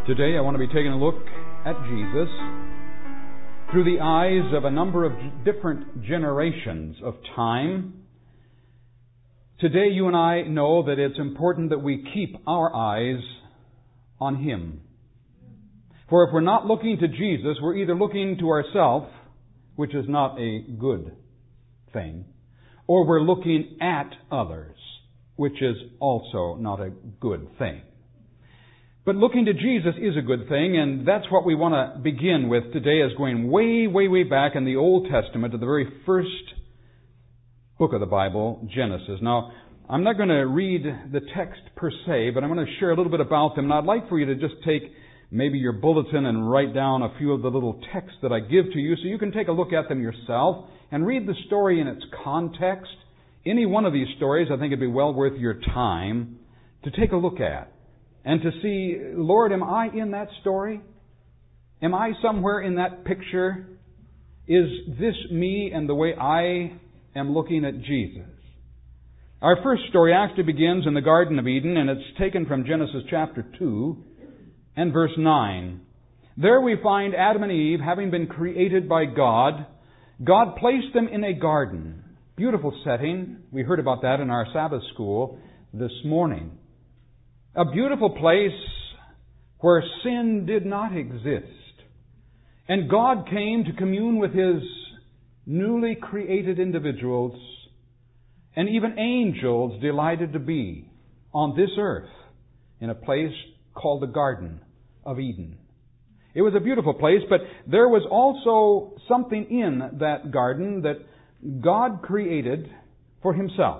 Today I want to be taking a look at Jesus through the eyes of a number of different generations of time. Today you and I know that it's important that we keep our eyes on Him. For if we're not looking to Jesus, we're either looking to ourselves, which is not a good thing, or we're looking at others, which is also not a good thing. But looking to Jesus is a good thing, and that's what we want to begin with today, is going way, way, way back in the Old Testament to the very first book of the Bible, Genesis. Now, I'm not going to read the text per se, but I'm going to share a little bit about them, and I'd like for you to just take maybe your bulletin and write down a few of the little texts that I give to you so you can take a look at them yourself and read the story in its context. Any one of these stories, I think it'd be well worth your time to take a look at. And to see, Lord, am I in that story? Am I somewhere in that picture? Is this me and the way I am looking at Jesus? Our first story actually begins in the Garden of Eden, and it's taken from Genesis chapter 2 and verse 9. There we find Adam and Eve, having been created by God. God placed them in a garden. Beautiful setting. We heard about that in our Sabbath school this morning. A beautiful place where sin did not exist. And God came to commune with His newly created individuals, and even angels delighted to be on this earth in a place called the Garden of Eden. It was a beautiful place, but there was also something in that garden that God created for Himself.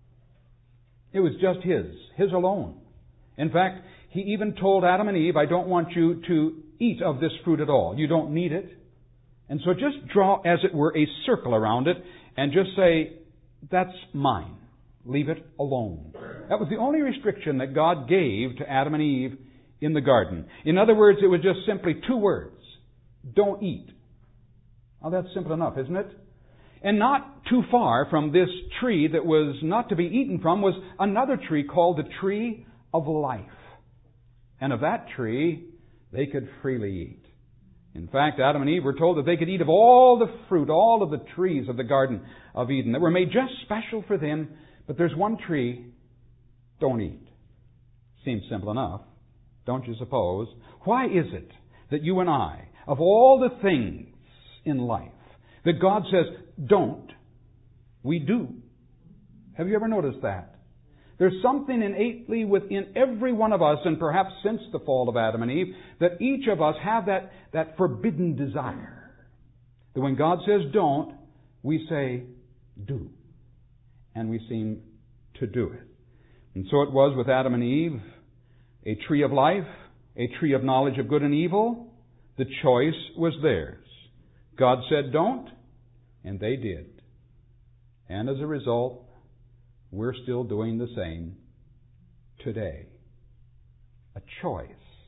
It was just His alone. In fact, He even told Adam and Eve, I don't want you to eat of this fruit at all. You don't need it. And so just draw, as it were, a circle around it and just say, that's mine. Leave it alone. That was the only restriction that God gave to Adam and Eve in the garden. In other words, it was just simply two words. Don't eat. Now that's simple enough, isn't it? And not too far from this tree that was not to be eaten from was another tree called the tree of life. And of that tree, they could freely eat. In fact, Adam and Eve were told that they could eat of all the fruit, all of the trees of the Garden of Eden that were made just special for them. But there's one tree, don't eat. Seems simple enough, don't you suppose? Why is it that you and I, of all the things in life that God says, don't, we do? Have you ever noticed that? There's something innately within every one of us, and perhaps since the fall of Adam and Eve, that each of us have that forbidden desire. That when God says don't, we say do. And we seem to do it. And so it was with Adam and Eve, a tree of life, a tree of knowledge of good and evil. The choice was theirs. God said don't, and they did. And as a result, we're still doing the same today. A choice.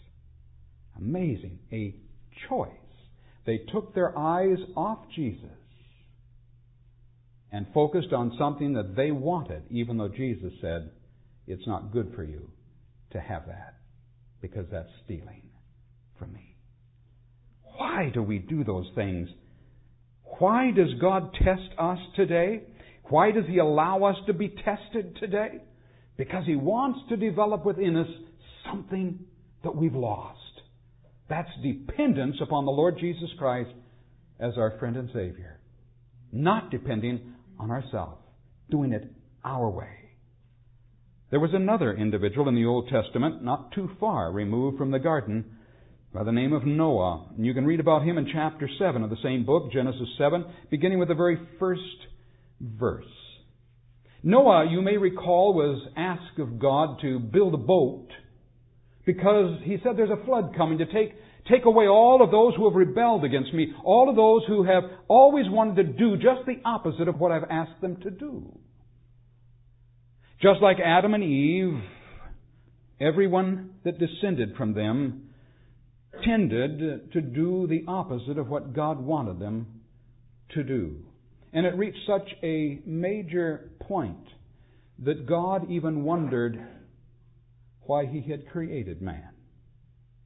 Amazing. A choice. They took their eyes off Jesus and focused on something that they wanted, even though Jesus said, it's not good for you to have that, because that's stealing from me. Why do we do those things? Why does God test us today? Why does He allow us to be tested today? Because He wants to develop within us something that we've lost. That's dependence upon the Lord Jesus Christ as our friend and Savior. Not depending on ourselves, doing it our way. There was another individual in the Old Testament, not too far removed from the garden, by the name of Noah. And you can read about him in chapter 7 of the same book, Genesis 7, beginning with the very first verse. Noah, you may recall, was asked of God to build a boat because he said there's a flood coming to take away all of those who have rebelled against me, all of those who have always wanted to do just the opposite of what I've asked them to do. Just like Adam and Eve, everyone that descended from them tended to do the opposite of what God wanted them to do. And it reached such a major point that God even wondered why He had created man.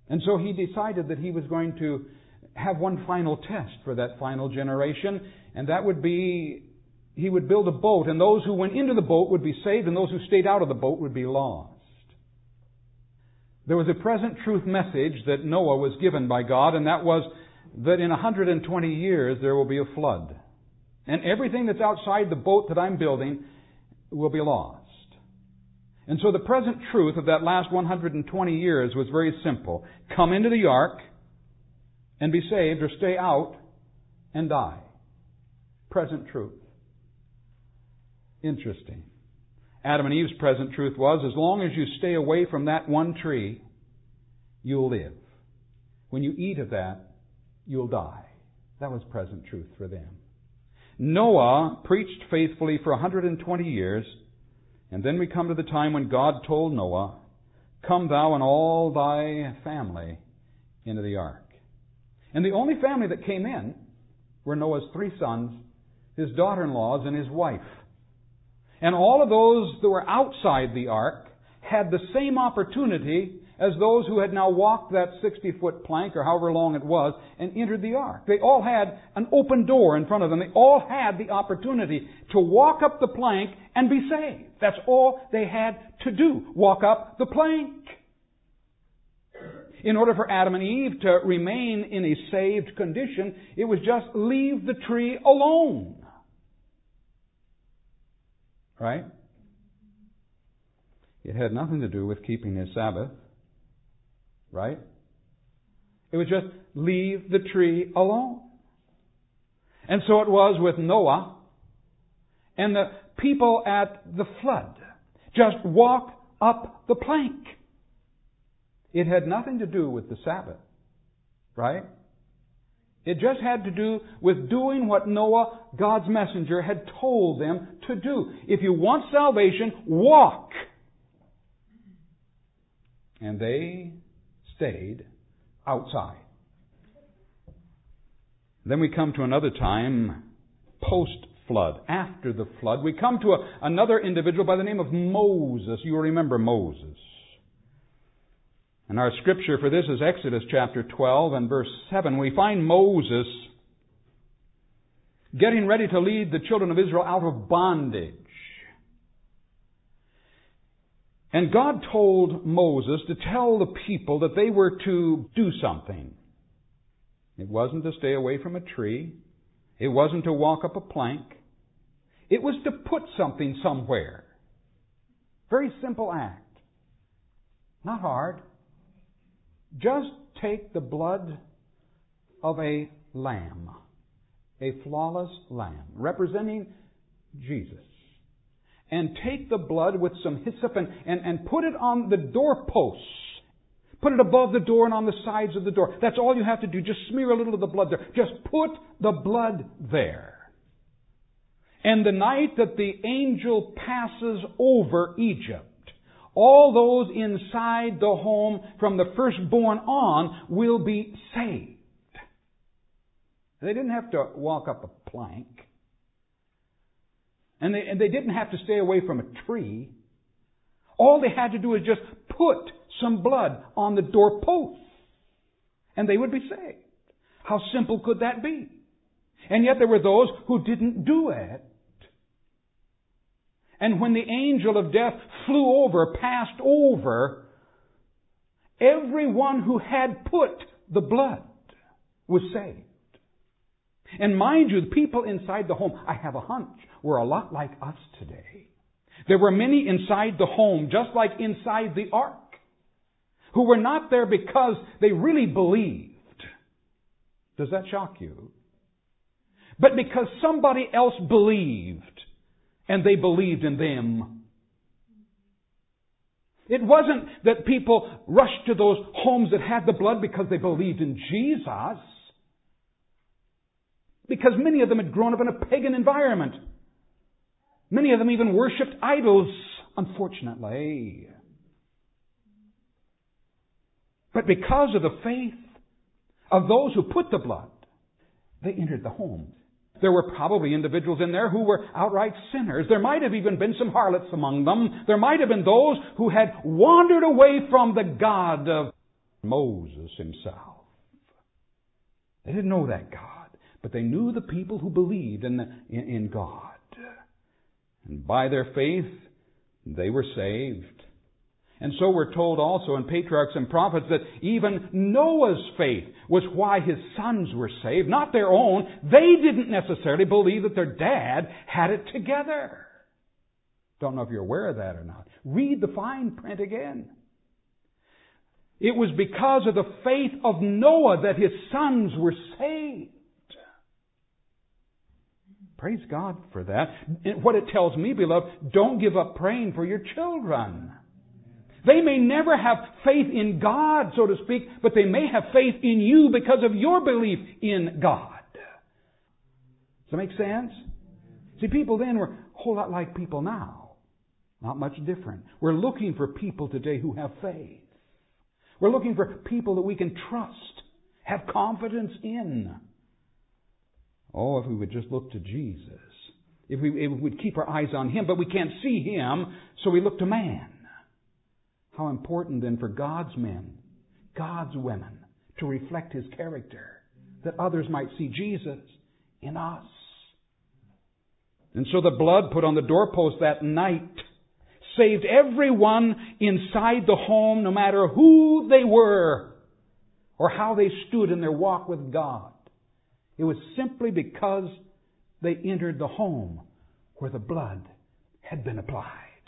And so he decided that he was going to have one final test for that final generation, and that would be he would build a boat, and those who went into the boat would be saved, and those who stayed out of the boat would be lost. There was a present truth message that Noah was given by God, and that was that in 120 years there will be a flood. And everything that's outside the boat that I'm building will be lost. And so the present truth of that last 120 years was very simple. Come into the ark and be saved, or stay out and die. Present truth. Interesting. Adam and Eve's present truth was, as long as you stay away from that one tree, you'll live. When you eat of that, you'll die. That was present truth for them. Noah preached faithfully for 120 years, and then we come to the time when God told Noah, "Come thou and all thy family into the ark." And the only family that came in were Noah's 3 sons, his daughter-in-laws, and his wife. And all of those that were outside the ark had the same opportunity as those who had now walked that 60-foot plank, or however long it was, and entered the ark. They all had an open door in front of them. They all had the opportunity to walk up the plank and be saved. That's all they had to do. Walk up the plank. In order for Adam and Eve to remain in a saved condition, it was just leave the tree alone. Right? It had nothing to do with keeping his Sabbath. Right? It was just leave the tree alone. And so it was with Noah and the people at the flood. Just walk up the plank. It had nothing to do with the Sabbath. Right? It just had to do with doing what Noah, God's messenger, had told them to do. If you want salvation, walk. And they stayed outside. Then we come to another time, post-flood, after the flood. We come to another individual by the name of Moses. You remember Moses. And our scripture for this is Exodus chapter 12 and verse 7. We find Moses getting ready to lead the children of Israel out of bondage. And God told Moses to tell the people that they were to do something. It wasn't to stay away from a tree. It wasn't to walk up a plank. It was to put something somewhere. Very simple act. Not hard. Just take the blood of a lamb, a flawless lamb, representing Jesus, and take the blood with some hyssop and put it on the doorposts. Put it above the door and on the sides of the door. That's all you have to do. Just smear a little of the blood there. Just put the blood there. And the night that the angel passes over Egypt, all those inside the home from the firstborn on will be saved. They didn't have to walk up a plank. And they didn't have to stay away from a tree. All they had to do was just put some blood on the doorpost, and they would be saved. How simple could that be? And yet there were those who didn't do it. And when the angel of death passed over, everyone who had put the blood was saved. And mind you, the people inside the home, I have a hunch, were a lot like us today. There were many inside the home, just like inside the ark, who were not there because they really believed. Does that shock you? But because somebody else believed, and they believed in them. It wasn't that people rushed to those homes that had the blood because they believed in Jesus. Because many of them had grown up in a pagan environment. Many of them even worshipped idols, unfortunately. But because of the faith of those who put the blood, they entered the homes. There were probably individuals in there who were outright sinners. There might have even been some harlots among them. There might have been those who had wandered away from the God of Moses himself. They didn't know that God, but they knew the people who believed in God. And by their faith, they were saved. And so we're told also in Patriarchs and Prophets that even Noah's faith was why his sons were saved, not their own. They didn't necessarily believe that their dad had it together. Don't know if you're aware of that or not. Read the fine print again. It was because of the faith of Noah that his sons were saved. Praise God for that. What it tells me, beloved, don't give up praying for your children. They may never have faith in God, so to speak, but they may have faith in you because of your belief in God. Does that make sense? See, people then were a whole lot like people now. Not much different. We're looking for people today who have faith. We're looking for people that we can trust, have confidence in. Oh, if we would just look to Jesus. If we would keep our eyes on Him, but we can't see Him, so we look to man. How important then for God's men, God's women, to reflect His character, that others might see Jesus in us. And so the blood put on the doorpost that night saved everyone inside the home, no matter who they were or how they stood in their walk with God. It was simply because they entered the home where the blood had been applied.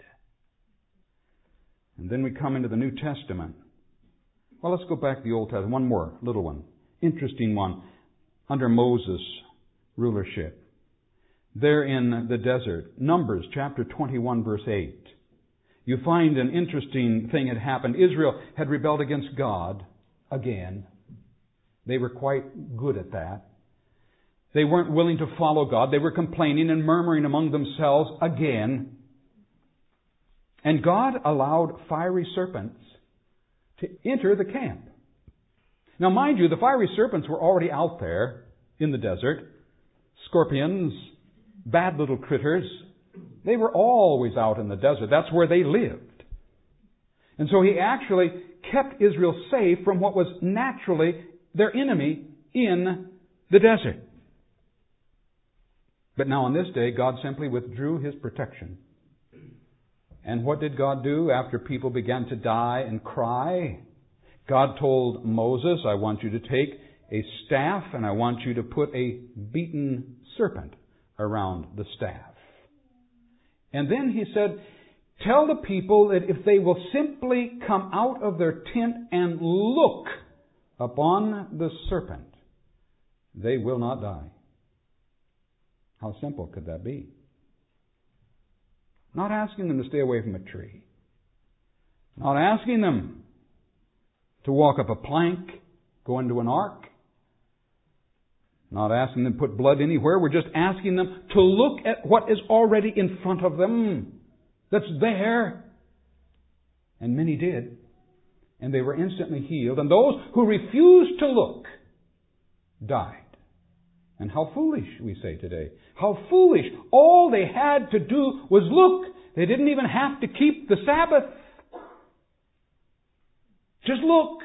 And then we come into the New Testament. Well, let's go back to the Old Testament. One more little one. Interesting one. Under Moses' rulership. There in the desert. Numbers chapter 21 verse 8. You find an interesting thing had happened. Israel had rebelled against God again. They were quite good at that. They weren't willing to follow God. They were complaining and murmuring among themselves again. And God allowed fiery serpents to enter the camp. Now, mind you, the fiery serpents were already out there in the desert. Scorpions, bad little critters. They were always out in the desert. That's where they lived. And so He actually kept Israel safe from what was naturally their enemy in the desert. But now on this day, God simply withdrew His protection. And what did God do after people began to die and cry? God told Moses, I want you to take a staff and I want you to put a beaten serpent around the staff. And then He said, tell the people that if they will simply come out of their tent and look upon the serpent, they will not die. How simple could that be? Not asking them to stay away from a tree. Not asking them to walk up a plank, go into an ark. Not asking them to put blood anywhere. We're just asking them to look at what is already in front of them. That's there. And many did. And they were instantly healed. And those who refused to look died. And how foolish, we say today. How foolish. All they had to do was look. They didn't even have to keep the Sabbath. Just look.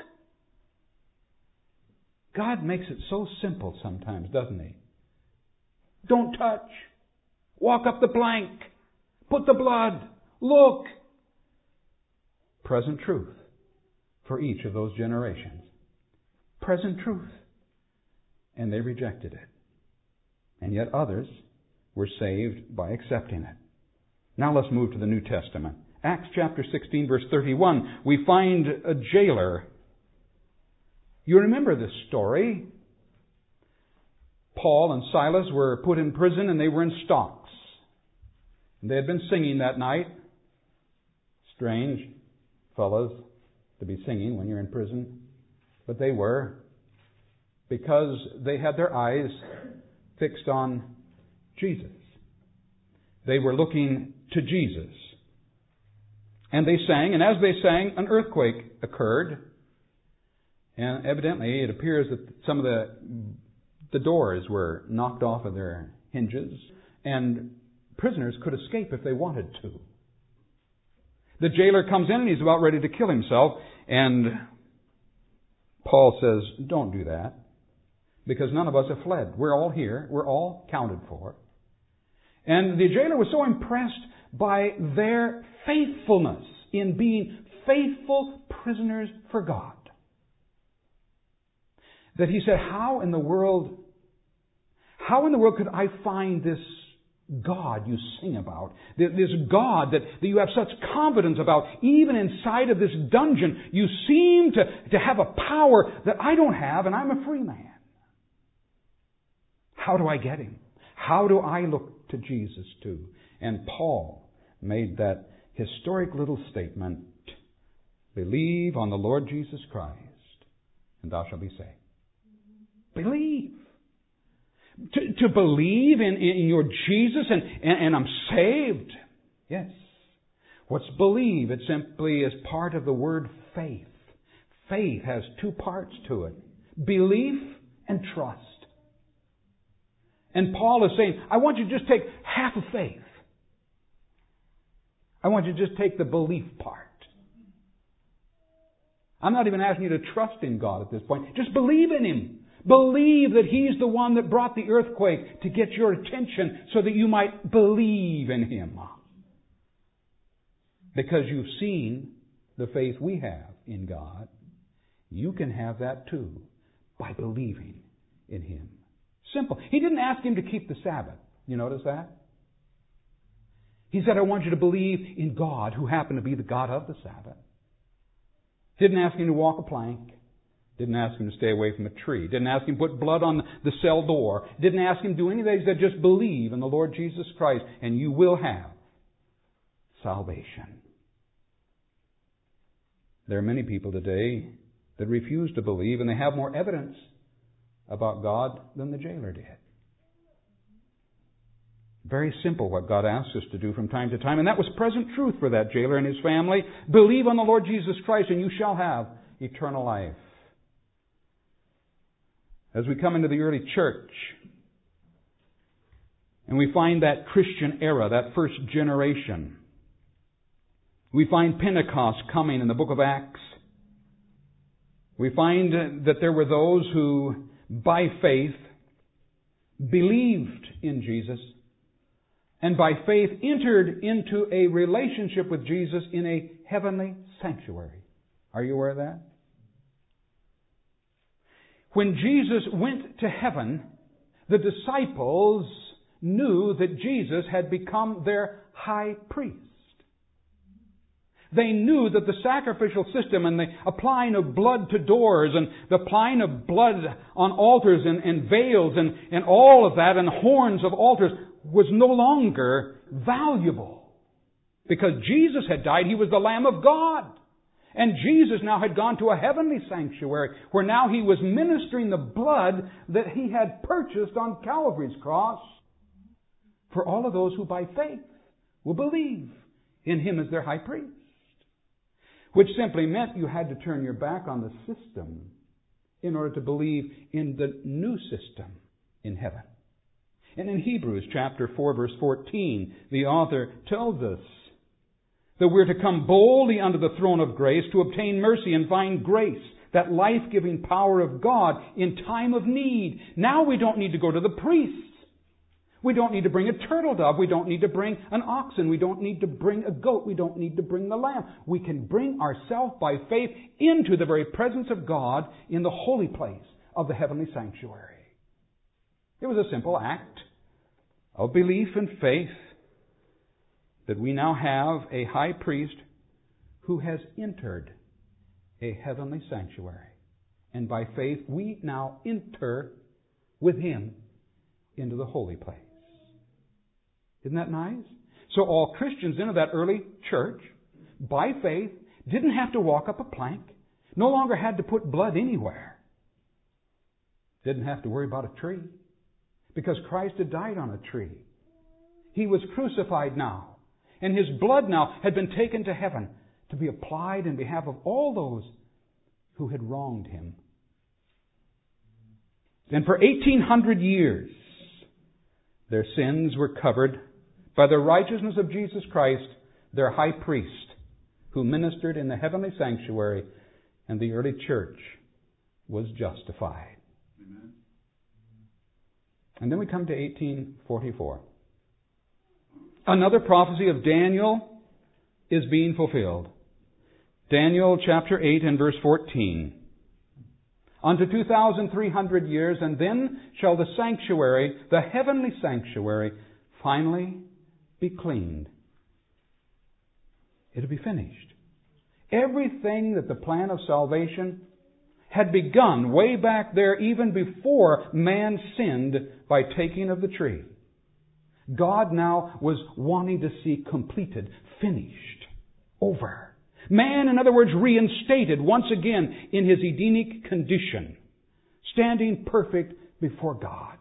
God makes it so simple sometimes, doesn't He? Don't touch. Walk up the plank. Put the blood. Look. Present truth for each of those generations. Present truth. And they rejected it. And yet others were saved by accepting it. Now let's move to the New Testament. Acts chapter 16 verse 31. We find a jailer. You remember this story. Paul and Silas were put in prison and they were in stocks. They had been singing that night. Strange fellows to be singing when you're in prison. But they were. Because they had their eyes fixed on Jesus. They were looking to Jesus. And they sang, and as they sang, an earthquake occurred. And evidently, it appears that some of the doors were knocked off of their hinges, and prisoners could escape if they wanted to. The jailer comes in, and he's about ready to kill himself, and Paul says, don't do that, because none of us have fled. We're all here. We're all counted for. And the jailer was so impressed by their faithfulness in being faithful prisoners for God that he said, how in the world could I find this God you sing about? This God that you have such confidence about. Even inside of this dungeon, you seem to have a power that I don't have, and I'm a free man. How do I get Him? How do I look to Jesus too? And Paul made that historic little statement, believe on the Lord Jesus Christ, and thou shalt be saved. Believe. To believe in your Jesus and I'm saved. Yes. What's believe? It simply is part of the word faith. Faith has two parts to it. Belief and trust. And Paul is saying, I want you to just take half of faith. I want you to just take the belief part. I'm not even asking you to trust in God at this point. Just believe in Him. Believe that He's the one that brought the earthquake to get your attention so that you might believe in Him. Because you've seen the faith we have in God, you can have that too by believing in Him. Simple. He didn't ask him to keep the Sabbath. You notice that? He said, I want you to believe in God, who happened to be the God of the Sabbath. Didn't ask him to walk a plank. Didn't ask him to stay away from a tree. Didn't ask him to put blood on the cell door. Didn't ask him to do any of that. He said, just believe in the Lord Jesus Christ and you will have salvation. There are many people today that refuse to believe, and they have more evidence about God than the jailer did. Very simple what God asks us to do from time to time, and that was present truth for that jailer and his family. Believe on the Lord Jesus Christ and you shall have eternal life. As we come into the early church, and we find that Christian era, that first generation, we find Pentecost coming in the book of Acts. We find that there were those who, by faith, believed in Jesus, and by faith entered into a relationship with Jesus in a heavenly sanctuary. Are you aware of that? When Jesus went to heaven, the disciples knew that Jesus had become their high priest. They knew that the sacrificial system and the applying of blood to doors and the applying of blood on altars and veils and all of that and horns of altars was no longer valuable. Because Jesus had died, He was the Lamb of God. And Jesus now had gone to a heavenly sanctuary where now He was ministering the blood that He had purchased on Calvary's cross for all of those who by faith will believe in Him as their high priest. Which simply meant you had to turn your back on the system in order to believe in the new system in heaven. And in Hebrews chapter 4 verse 14, the author tells us that we're to come boldly unto the throne of grace to obtain mercy and find grace, that life-giving power of God in time of need. Now we don't need to go to the priests. We don't need to bring a turtle dove. We don't need to bring an oxen. We don't need to bring a goat. We don't need to bring the lamb. We can bring ourselves by faith into the very presence of God in the holy place of the heavenly sanctuary. It was a simple act of belief and faith that we now have a high priest who has entered a heavenly sanctuary. And by faith we now enter with Him into the holy place. Isn't that nice? So all Christians into that early church, by faith, didn't have to walk up a plank, no longer had to put blood anywhere, didn't have to worry about a tree, because Christ had died on a tree. He was crucified now, and His blood now had been taken to heaven to be applied in behalf of all those who had wronged Him. And for 1800 years, their sins were covered by the righteousness of Jesus Christ, their high priest, who ministered in the heavenly sanctuary, and the early church was justified. Amen. And then we come to 1844. Another prophecy of Daniel is being fulfilled. Daniel chapter 8 and verse 14. Unto 2,300 years, and then shall the sanctuary, the heavenly sanctuary, finally be cleaned. It'll be finished. Everything that the plan of salvation had begun way back there, even before man sinned by taking of the tree, God now was wanting to see completed, finished, over. Man, in other words, reinstated once again in his Edenic condition, standing perfect before God.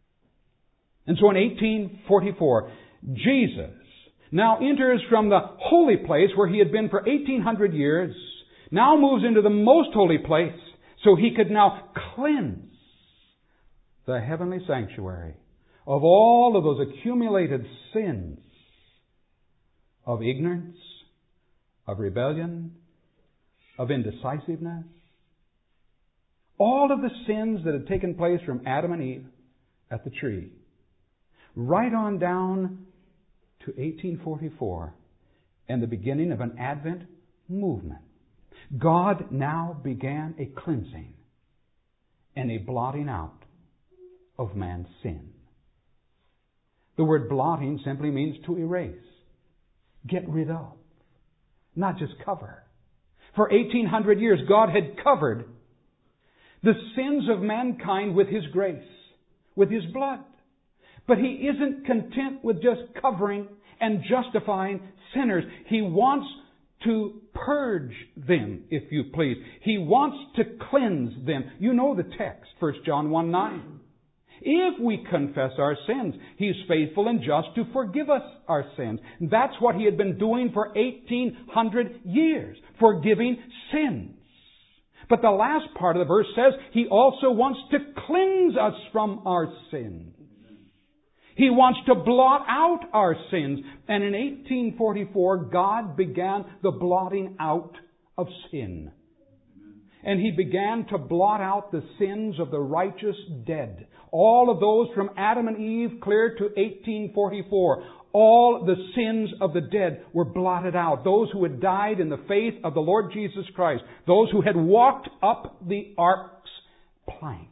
And so in 1844, Jesus now enters from the holy place where he had been for 1,800 years, now moves into the most holy place so he could now cleanse the heavenly sanctuary of all of those accumulated sins of ignorance, of rebellion, of indecisiveness. All of the sins that had taken place from Adam and Eve at the tree, right on down to 1844 and the beginning of an Advent movement. God now began a cleansing and a blotting out of man's sin. The word blotting simply means to erase, get rid of, not just cover. For 1,800 years, God had covered the sins of mankind with His grace, with His blood. But He isn't content with just covering and justifying sinners. He wants to purge them, if you please. He wants to cleanse them. You know the text, 1 John 1:9. If we confess our sins, He is faithful and just to forgive us our sins. That's what He had been doing for 1,800 years, forgiving sins. But the last part of the verse says He also wants to cleanse us from our sins. He wants to blot out our sins. And in 1844, God began the blotting out of sin. And He began to blot out the sins of the righteous dead. All of those from Adam and Eve clear to 1844. All the sins of the dead were blotted out. Those who had died in the faith of the Lord Jesus Christ. Those who had walked up the ark's plank.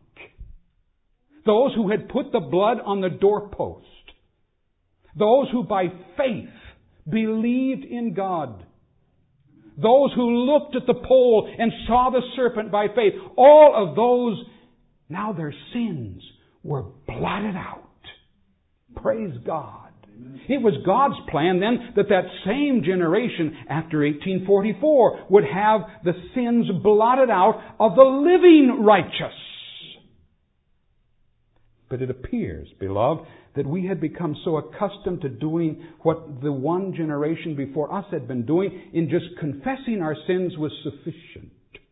Those who had put the blood on the doorpost. Those who by faith believed in God. Those who looked at the pole and saw the serpent by faith. All of those, now their sins were blotted out. Praise God. Amen. It was God's plan then that same generation after 1844 would have the sins blotted out of the living righteous. But it appears, beloved, that we had become so accustomed to doing what the one generation before us had been doing, in just confessing our sins was sufficient.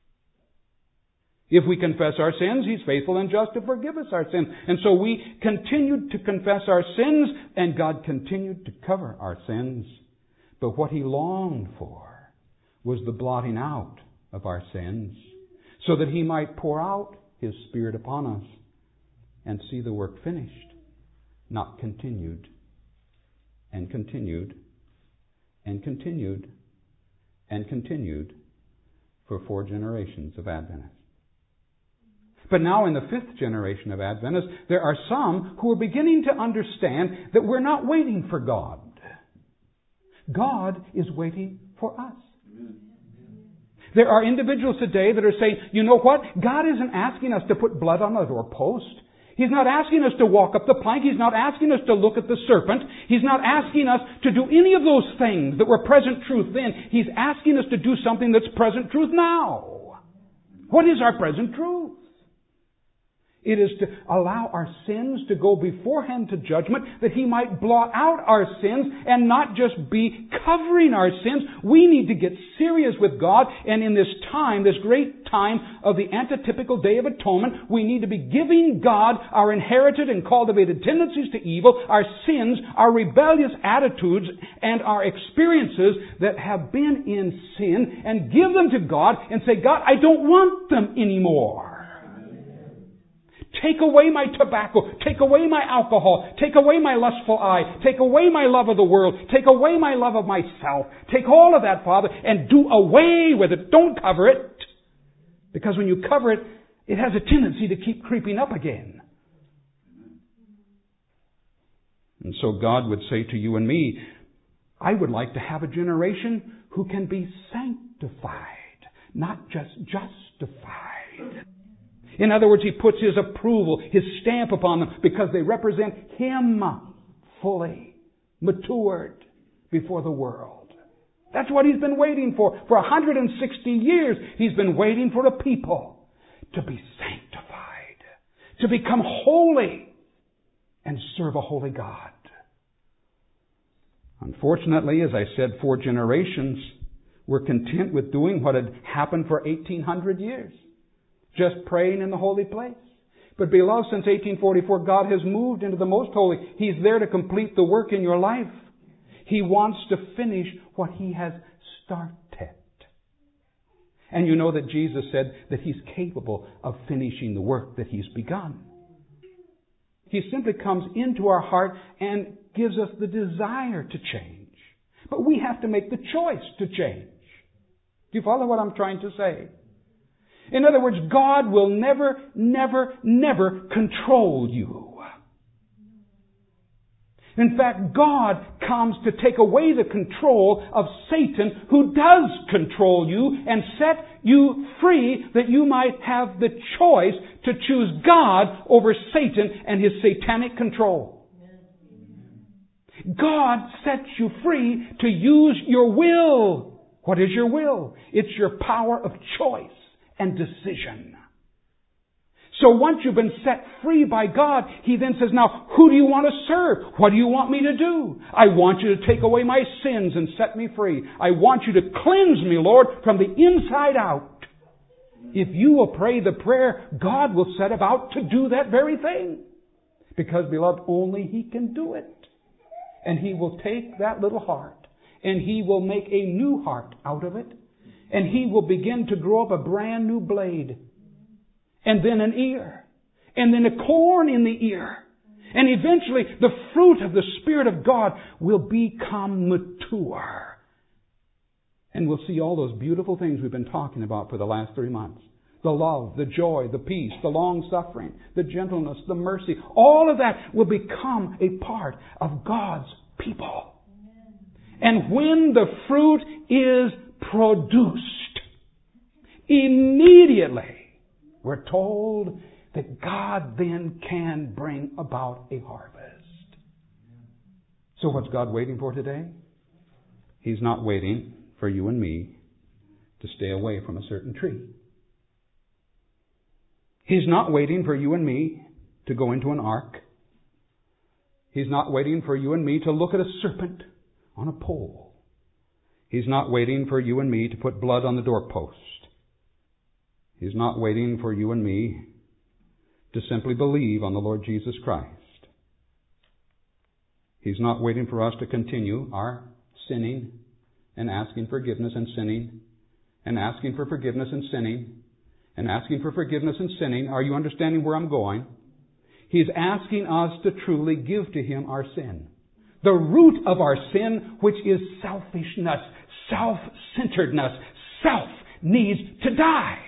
If we confess our sins, He's faithful and just to forgive us our sins. And so we continued to confess our sins, and God continued to cover our sins. But what He longed for was the blotting out of our sins, so that He might pour out His Spirit upon us and see the work finished, not continued, and continued, and continued, and continued for 4 generations of Adventists. But now in the 5th generation of Adventists, there are some who are beginning to understand that we're not waiting for God. God is waiting for us. There are individuals today that are saying, you know what? God isn't asking us to put blood on the doorpost. He's not asking us to walk up the plank. He's not asking us to look at the serpent. He's not asking us to do any of those things that were present truth then. He's asking us to do something that's present truth now. What is our present truth? It is to allow our sins to go beforehand to judgment, that He might blot out our sins and not just be covering our sins. We need to get serious with God, and in this time, this great time of the antitypical Day of Atonement, we need to be giving God our inherited and cultivated tendencies to evil, our sins, our rebellious attitudes, and our experiences that have been in sin, and give them to God and say, God, I don't want them anymore. Take away my tobacco. Take away my alcohol. Take away my lustful eye. Take away my love of the world. Take away my love of myself. Take all of that, Father, and do away with it. Don't cover it. Because when you cover it, it has a tendency to keep creeping up again. And so God would say to you and me, I would like to have a generation who can be sanctified, not just justified. In other words, He puts His approval, His stamp upon them because they represent Him fully, matured before the world. That's what He's been waiting for. For 160 years, He's been waiting for a people to be sanctified, to become holy and serve a holy God. Unfortunately, as I said, 4 generations were content with doing what had happened for 1,800 years. Just praying in the holy place. But beloved, since 1844, God has moved into the most holy. He's there to complete the work in your life. He wants to finish what He has started. And you know that Jesus said that He's capable of finishing the work that He's begun. He simply comes into our heart and gives us the desire to change. But we have to make the choice to change. Do you follow what I'm trying to say? In other words, God will never, never, never control you. In fact, God comes to take away the control of Satan, who does control you, and set you free that you might have the choice to choose God over Satan and his satanic control. God sets you free to use your will. What is your will? It's your power of choice and decision. So once you've been set free by God, He then says, now, who do you want to serve? What do you want me to do? I want you to take away my sins and set me free. I want you to cleanse me, Lord, from the inside out. If you will pray the prayer, God will set about to do that very thing. Because, beloved, only He can do it. And He will take that little heart and He will make a new heart out of it. And He will begin to grow up a brand new blade. And then an ear. And then a corn in the ear. And eventually the fruit of the Spirit of God will become mature. And we'll see all those beautiful things we've been talking about for the last 3 months. The love, the joy, the peace, the long-suffering, the gentleness, the mercy. All of that will become a part of God's people. And when the fruit is produced, immediately we're told that God then can bring about a harvest. So what's God waiting for today? He's not waiting for you and me to stay away from a certain tree. He's not waiting for you and me to go into an ark. He's not waiting for you and me to look at a serpent on a pole. He's not waiting for you and me to put blood on the doorpost. He's not waiting for you and me to simply believe on the Lord Jesus Christ. He's not waiting for us to continue our sinning and asking forgiveness and sinning and asking for forgiveness and sinning and asking for forgiveness and sinning. Are you understanding where I'm going? He's asking us to truly give to Him our sin. The root of our sin, which is selfishness, self-centeredness, self needs to die.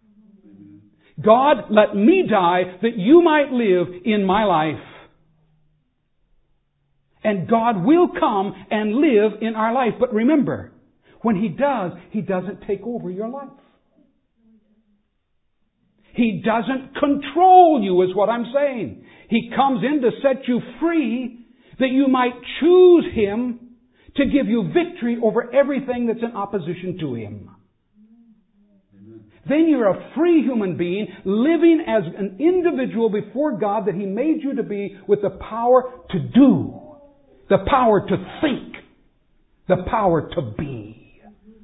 God, let me die that you might live in my life. And God will come and live in our life. But remember, when He does, He doesn't take over your life. He doesn't control you, is what I'm saying. He comes in to set you free that you might choose Him to give you victory over everything that's in opposition to Him. Then you're a free human being living as an individual before God that He made you to be, with the power to do, the power to think, the power to be.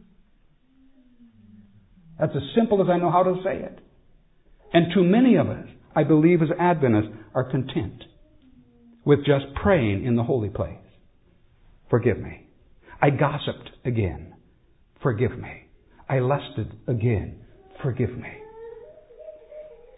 That's as simple as I know how to say it. And too many of us, I believe as Adventists, are content with just praying in the holy place. Forgive me. I gossiped again. Forgive me. I lusted again. Forgive me.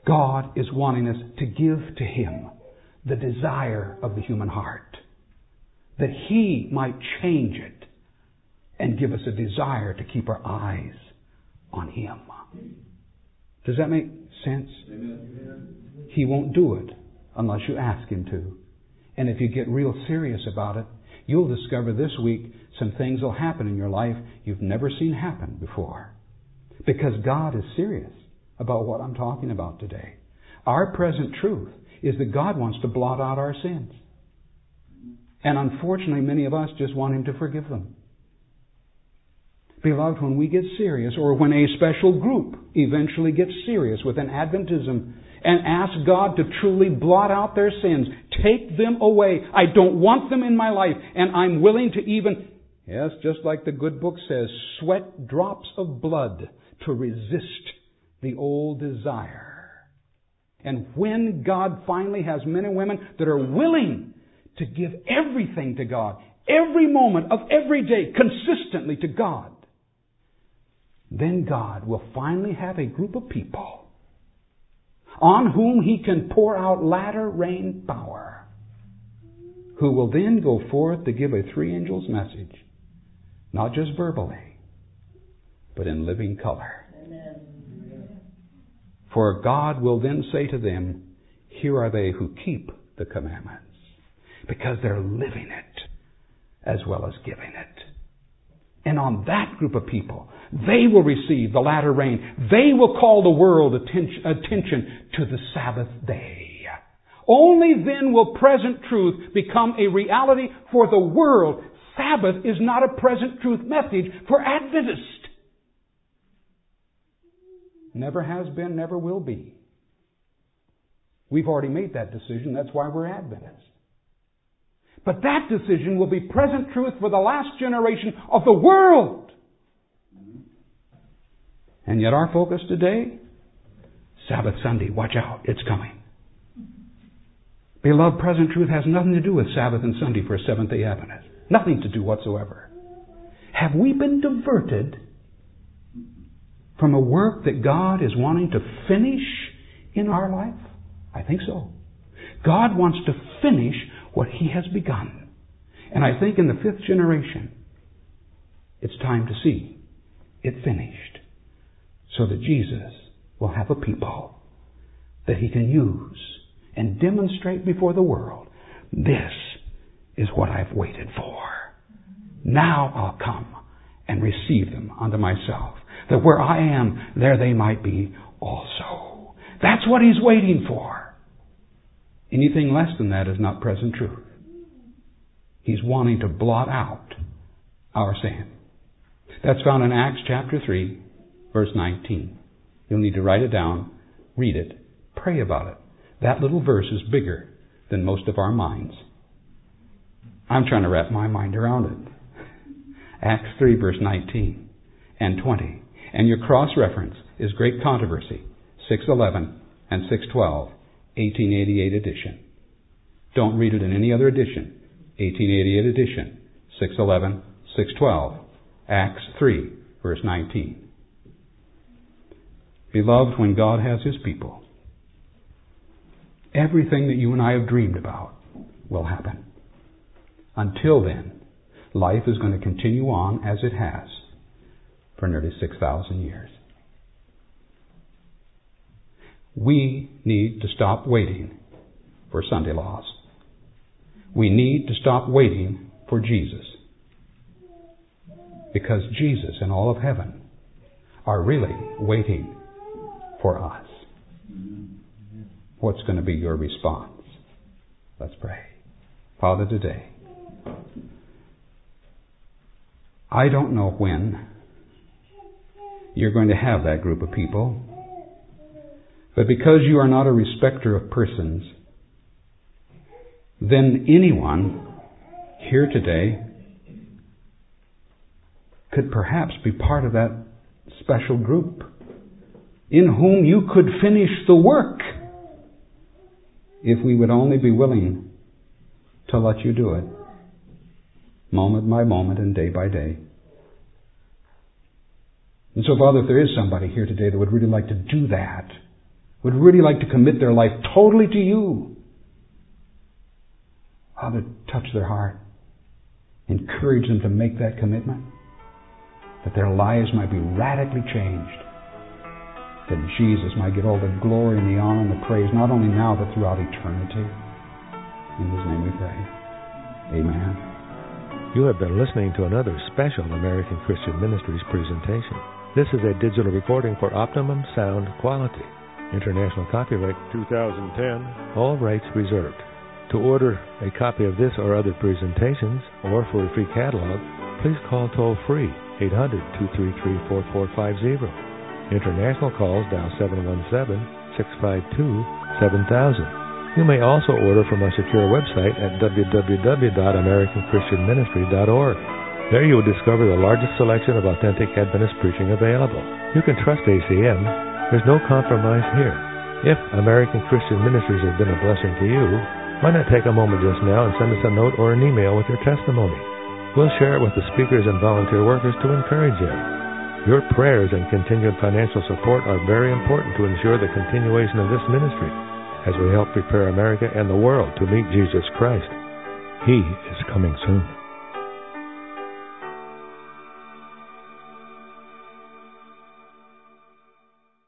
God is wanting us to give to Him the desire of the human heart, that He might change it and give us a desire to keep our eyes on Him. Does that make sense? Amen. He won't do it unless you ask Him to. And if you get real serious about it, you'll discover this week some things will happen in your life you've never seen happen before. Because God is serious about what I'm talking about today. Our present truth is that God wants to blot out our sins. And unfortunately, many of us just want Him to forgive them. Beloved, when we get serious, or when a special group eventually gets serious within Adventism and ask God to truly blot out their sins, take them away. I don't want them in my life, and I'm willing to even, yes, just like the good book says, sweat drops of blood to resist the old desire. And when God finally has men and women that are willing to give everything to God, every moment of every day, consistently to God, then God will finally have a group of people on whom He can pour out latter rain power, who will then go forth to give a three angels message, not just verbally, but in living color. Amen. For God will then say to them, here are they who keep the commandments, because they're living it as well as giving it. And on that group of people, they will receive the latter rain. They will call the world attention to the Sabbath day. Only then will present truth become a reality for the world. Sabbath is not a present truth message for Adventists. Never has been, never will be. We've already made that decision. That's why we're Adventists. But that decision will be present truth for the last generation of the world. And yet our focus today, Sabbath Sunday, watch out, it's coming. Beloved, present truth has nothing to do with Sabbath and Sunday for Seventh-day Adventists. Nothing to do whatsoever. Have we been diverted from a work that God is wanting to finish in our life? I think so. God wants to finish what He has begun. And I think in the fifth generation, it's time to see it finished, so that Jesus will have a people that He can use and demonstrate before the world, this is what I've waited for. Now I'll come and receive them unto myself, that where I am, there they might be also. That's what He's waiting for. Anything less than that is not present truth. He's wanting to blot out our sin. That's found in Acts chapter 3, verse 19. You'll need to write it down, read it, pray about it. That little verse is bigger than most of our minds. I'm trying to wrap my mind around it. Acts 3, verse 19 and 20. And your cross-reference is Great Controversy, 611 and 612. 1888 edition. Don't read it in any other edition. 1888 edition. 611, 612. Acts 3, verse 19. Beloved, when God has His people, everything that you and I have dreamed about will happen. Until then, life is going to continue on as it has for nearly 6,000 years. We need to stop waiting for Sunday laws. We need to stop waiting for Jesus. Because Jesus and all of heaven are really waiting for us. What's going to be your response? Let's pray. Father, today, I don't know when you're going to have that group of people. But because you are not a respecter of persons, then anyone here today could perhaps be part of that special group in whom you could finish the work if we would only be willing to let you do it, moment by moment and day by day. And so, Father, if there is somebody here today that would really like to do that, would really like to commit their life totally to you, Father, touch their heart. Encourage them to make that commitment, that their lives might be radically changed, that Jesus might get all the glory and the honor and the praise, not only now, but throughout eternity. In His name we pray. Amen. You have been listening to another special American Christian Ministries presentation. This is a digital recording for optimum sound quality. International copyright 2010. All rights reserved. To order a copy of this or other presentations, or for a free catalog, please call toll-free 800-233-4450. International calls dial 717-652-7000. You may also order from our secure website at www.americanchristianministry.org. There you will discover the largest selection of authentic Adventist preaching available. You can trust ACM. There's no compromise here. If American Christian Ministries has been a blessing to you, why not take a moment just now and send us a note or an email with your testimony? We'll share it with the speakers and volunteer workers to encourage you. Your prayers and continued financial support are very important to ensure the continuation of this ministry as we help prepare America and the world to meet Jesus Christ. He is coming soon.